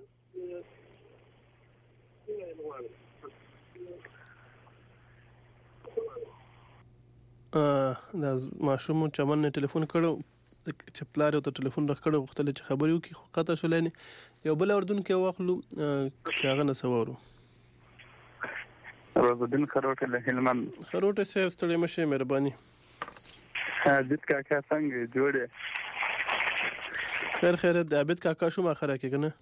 دا ماشوم چمن نه ټلیفون کړو چې پلار یو ته ټلیفون راکړو غوښتل چې خبرې وکړي خو قطع شو. لینې یو بل اردونکي واخلو چې هغه نه څه واورو. روزالدین خروټه له هلمند. خروټه صاحب ستړي مشئ، مهرباني. عابد کاکا څنګه جوړه؟ خیر خیر. عابد کاکا شو ماخره کې کنه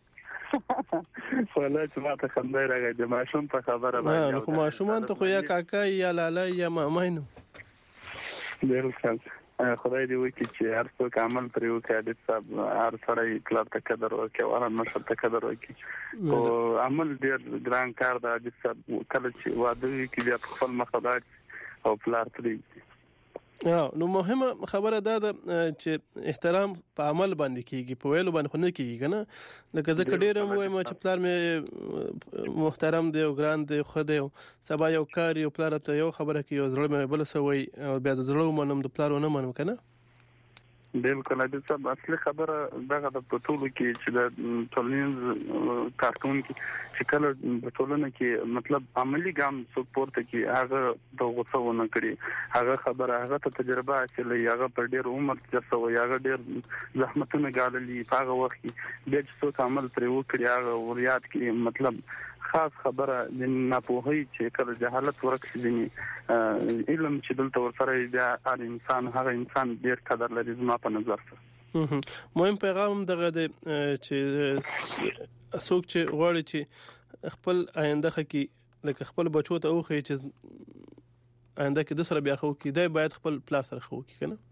والله چې ما ته خندای راغی د ماشوم په خبره باندې. نه خو ماشومان ته خو یا کاکا یا لالا یا ماما نو. بالکل. خدای دې وکړي چې هر څوک عمل پرې وکړي. عابد صاحب هر سړی پلار ته قدر وکړي او هر مشر ته قدر وکړي. او عمل ډېر ګران کار دی. عابد صاحب کله چې واده وکړي بیا خپل مخه او پلار پرې. نو مهمه خبره دا ده چې احترام په عمل باندې کیږي، په ویلو باندې خو نه کیږي کنه. لکه ځکه ډېر هم وایم چې پلار مې محترم دی او ګران دی خو دی، سبا یو کار یو پلار ته یو خبره کوي او زړه مې بل څه وایي او بیا د زړه ومنم د پلار ونه منم کنه. بالکل. عابد صاحب اصلي خبره دغه د پټولو کې چې د ټولنیز کارکونکو چې کله د ټولنه کې مطلب عملی ګام څوک پورته کې هغه د غوښتنه کړي، هغه خبره هغه ته تجربه چې هغه پر ډېر عمر تجربه وي، هغه ډېر زحمتونه ګاللي په هغه وخت کې د څوک عمل پرې وکړي هغه وريات کې مطلب خاص خبره د ناپوهۍ چې کله جهالت ورکړي دي علم چې دلته ورسره بیا هر انسان هغه انسان ډېر قدر لري زما په نظر سره. مهم پیغام دغه دی چې څوک چې غواړي چې خپل آینده خکې لکه خپل بچو ته وخی چې آینده کې د سره بیا خو کې دی باید خپل پلار سره خو کې کنه.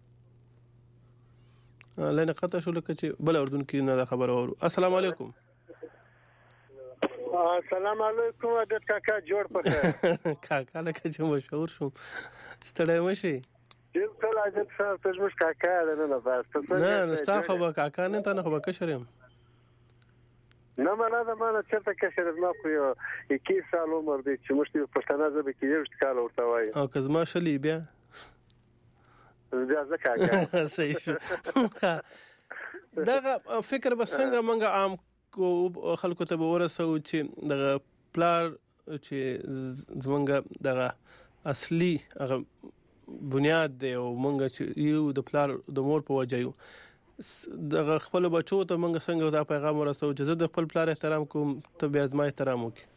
لنه قطع شو لکه چې بل اردن کې نه خبر اورو. السلام علیکم. السلام علیکم. عابد کاکا جوړ پخیر. کاکا لکه چې مشهور شوم ستړی مشي. بالکل. عابد صاحب ته مش کاکا نه نه بس نه نه ستا خو به کاکا نه ته نه خو به کشرم نه مالا دا مالا چرته کشر ما خو یو اکی سال عمر دی چې مشتي پښتنه زبې کې یو کال ورته وای او که زما شلی بیا بیا زه کاکا صحیح شو. دغه فکر به څنګه منګه عام کو خلکو ته ورسو چې دغه پلار چې زمونږ دغه اصلي هغه بنیاد دی او مونږ چې یو د پلار د مور په وجه یو دغه خپل بچو ته مونږ څنګه دا پیغام ورسو چې زه د خپل پلار احترام کوم ته بیا زما احترام وکړي.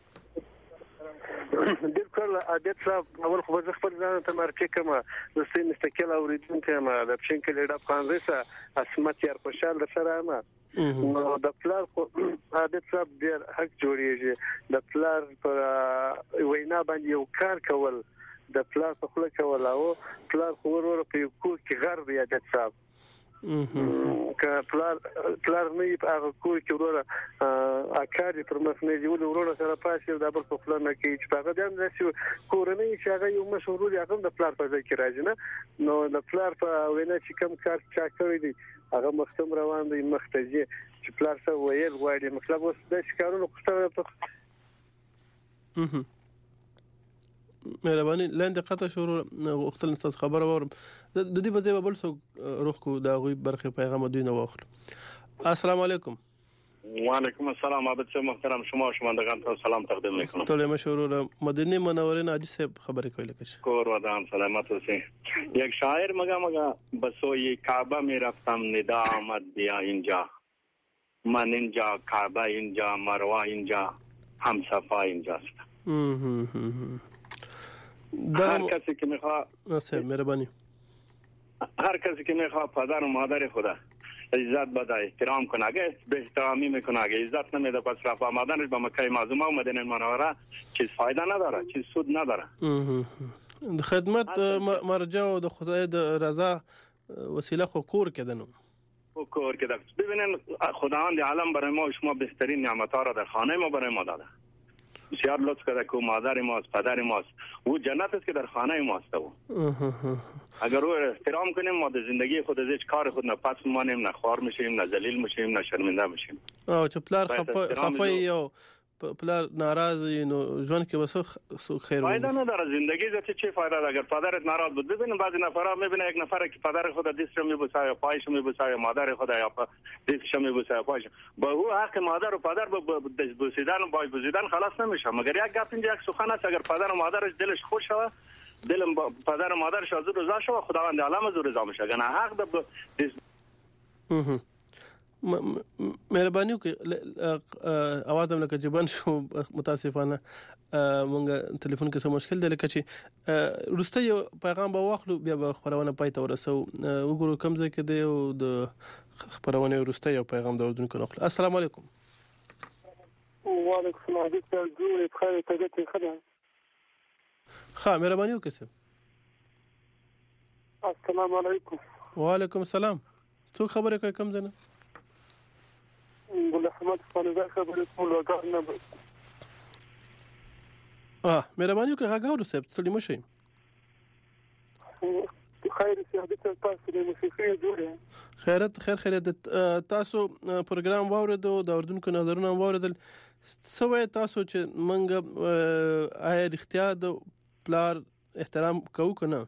بالکل عادت صاحب اول خو زه خپل ځان ته مرکه کوم د سین مستقل اوریدونکو ما د پښین کې ډېر افغانزه اسمت یار خوشاله سره ما نو د پلار خو عادت صاحب ډېر حق جوړیږي د پلار پر وینا باندې یو کار کول د پلار په خله کول او پلار خو ورور په کور کې غر دی عادت صاحب که پلار پلار نه په هغه کور کې ورور اکاري پر مسنه دی ورور سره پاسه د بل په خله نه کې چې هغه د نشي کورنۍ چې هغه یو مشهور دی هغه د پلار په ځای کې راځي نه نو د پلار په وینا چې کم کار چا کوي دی هغه مختم روان دی مختجي چې پلار سره ویل غواړي مطلب اوس د شکارونو خوشاله اها مهرباني لاندې قطع شروع وختل نستاز خبر اورم د دې په ځای بل څو روح کو دا غوي برخه پیغام دوی نه واخلو. السلام علیکم. وعلیکم السلام عبد الله محترم شما شماندگان ته سلام تقدیم میکنم. طول مشورور مدینه منوره ناجی صاحب خبری کوي لکه کور ودان سلامت حسین یک شاعر مگا مگا بسوی کعبه می رفتم ندا آمد بیا اینجا من اینجا کعبه اینجا مروه اینجا هم صفا اینجاست. هر کسی که میخواد نصیب مهربانی هر کسی که میخواد پدر و مادر خدا عزت بده احترام کنه اگه به احترامی میکنه اگه عزت نمیده پس رفت آمدنش به مکه معظمه و مدینه منوره چیز فایده نداره چیز سود نداره. خدمت مرجع و د خدای د رضا وسیله خو کور کدنو کور کده. ببینین خداوند عالم برای ما و شما بهترین نعمت‌ها را در خانه ما برای ما داده. بسیار لطف کرده که مادر ماست پدر ماست او جنت است که در خانه ماست. او اگر او احترام کنیم ما در زندگی خود از هیچ کار خود نه پس میمانیم نه خوار میشیم نه ذلیل میشیم نه شرمنده میشیم. او چې پلار خفه یا پلار ناراضی نو ژوند کې وسه خیر فایده نداره زندگی ذاتی چه فایده داره اگر پدرت ناراض بود. ببینید بعضی نفرا میبینه یک نفر که پدر خود دستش میبوسه یا پایش میبوسه یا مادر خود یا دستش میبوسه یا پایش با او حق مادر و پدر بوسیدن با بوسیدن خلاص نمیشه. مگر یک گپ اینجا یک سخن است اگر پدر و مادرش دلش خوش شوه دلم پدر و مادرش از رضا شوه خداوند عالم از رضا میشه. نه حق د مهرباني وکړئ اواز هم لکه جبن شو متاسفانه مونږ ټلیفون کې څه مشکل دی لکه چې وروسته یو پیغام به واخلو بیا به خبرونه پای ته ورسو وګورو کوم ځای کې دی او د خبرونه وروسته یو پیغام د اردن کې ناخلو. السلام علیکم. وعلیکم السلام دکتور جوړ بخیر ته خدای ښه مهرباني وکړئ. السلام علیکم. وعلیکم السلام. څو خبره کوي کوم ځای نه ګل احمد خانزاد خبرې کوم لګار نه اه مهرباني وکړئ هغه ورو صاحب ستړي مشئ. خیر سیادت تاسو د موسیقي جوړه خیرت خیر خیر د تاسو پروګرام واوریدو د اردوونکو نظرونه واوریدل سوې تاسو چې منګ آیا اختیار د پلار احترام کوو کنه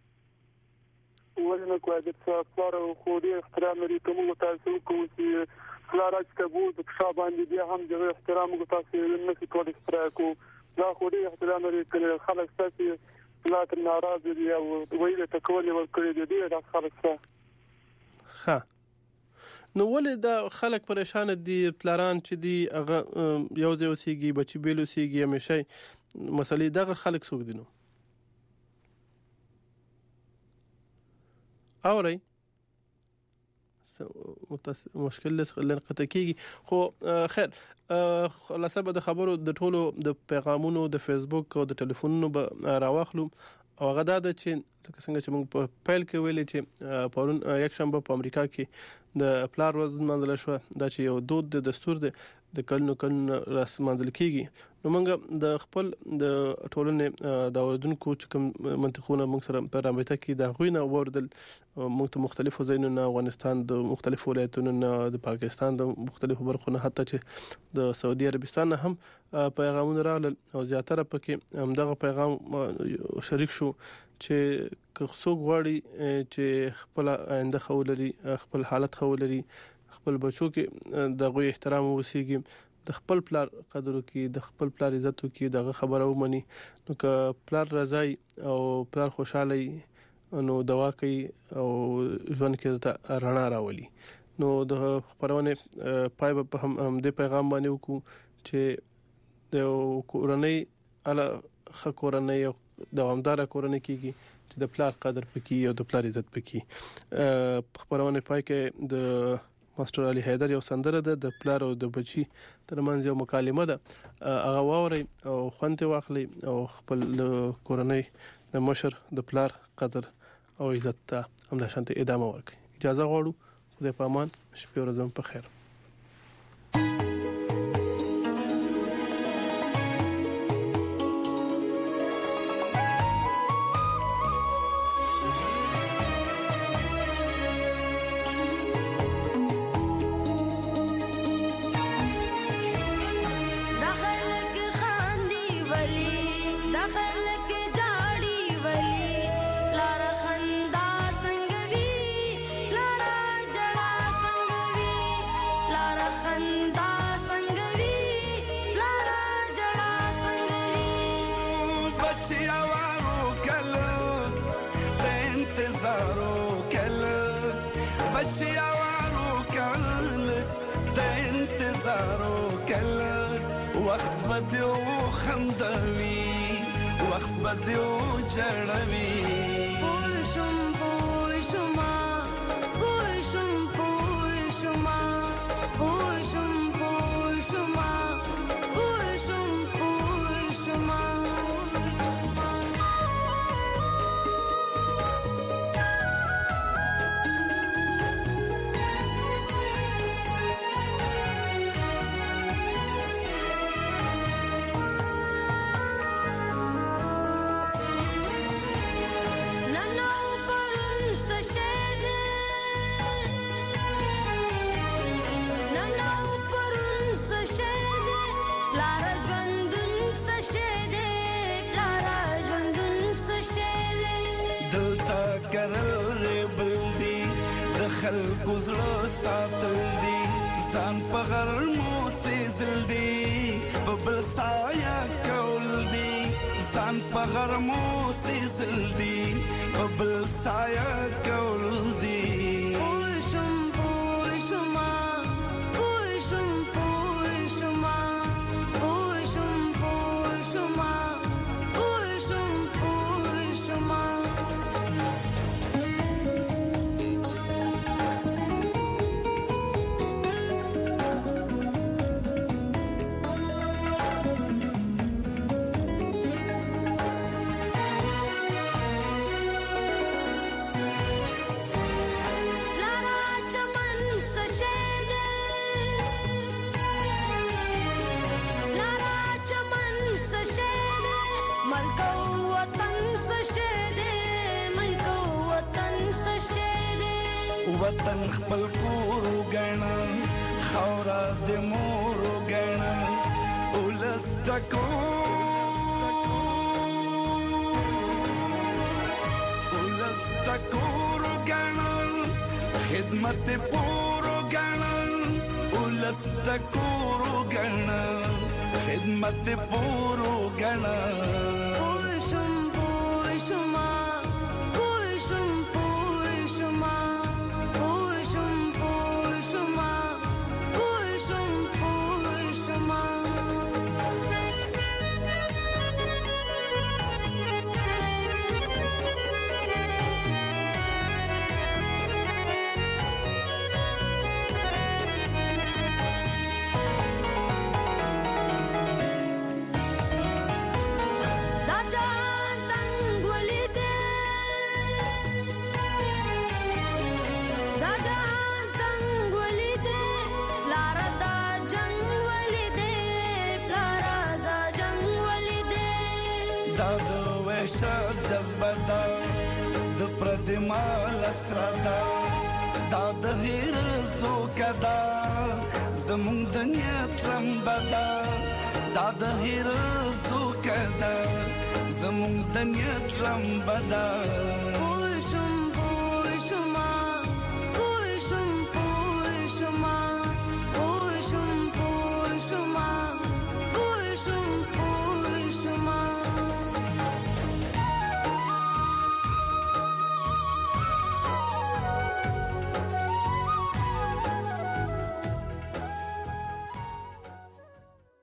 ولنه کوی د پلار خو دې احترام لري کوم تاسو کوم چې پلار چې بو د شاه باندې بیا هم د احترام کو تاسو نه څه کول استرا کو لا خو دې احترام لري کله خلک تاسو پلار ناراض دي او ویل ته کول ورکړي دي د خلک څخه ها نو ولې دا خلک پریشان دي پلاران چې دي هغه یو ځای اوسېږي بچي بیل اوسېږي همیشه مسلې دغه خلک څوک دي نو اوري مشکل لنقطه کیږي خو خیر خلاصه به د خبرو د ټولو د پیغامونو د فیسبوک او د ټلیفونونو به راواخلو او هغه دا چې لکه څنګه چې موږ په پیل کې ویلې چې پرون یک شنبه په امریکا کې د پلار ورځ منځل شو دا چې یو دود د دستور دی د کلونو کلونو راس منځل کیږي نو موږ د خپل د ټولنې د اوردونکو چې کوم منطقونه موږ سره په رابطه کې د غوینه وردل موږ ته مختلفو ځایونو نه افغانستان د مختلفو ولایتونو نه د پاکستان د مختلفو برخو نه حتی چې د سعودي عربستان هم پیغامونه راغلل او زیاتره پکې همدغه پیغام شریک شو چې که څوک غواړي چې خپل آینده خولري خپل حالت خولري خپل بچو کې دغه احترام وسیږي د خپل پلار قدر وکي د خپل پلار عزت وکي دغه خبره ومني نو که پلار رضای او پلار خوشاله نو دوا کوي او ژوند کې د رڼا راولي نو د خبرونه پای په هم د پیغام باندې وکړو چې د کورنۍ اله خکورنۍ او دوامدار کورنۍ کیږي چې د پلار قدر پکې او د پلار عزت پکې خبرونه پای کې د ماستر علي حیدر یو سندره ده د پلار او د بچي ترمنځ یو مکالمه ده هغه واوري او خوانته واخلي او خپل کورنۍ د مشر د پلار قدر او عزت ته هم د شانته ادامه ورکړي اجازه غواړو خدای په امان شپه ورځم په خیر وطن خپل کور وګڼه خاورا د مور وګڼه ولس ټکو ولس ټکو وګڼه خدمت پور وګڼه ولس ټکو وګڼه خدمت پور وګڼه مال اسرادا دا د هیرز دوکدا زمون دنیا ترمبدا دا د هیرز دوکدا زمون دنیا ترمبدا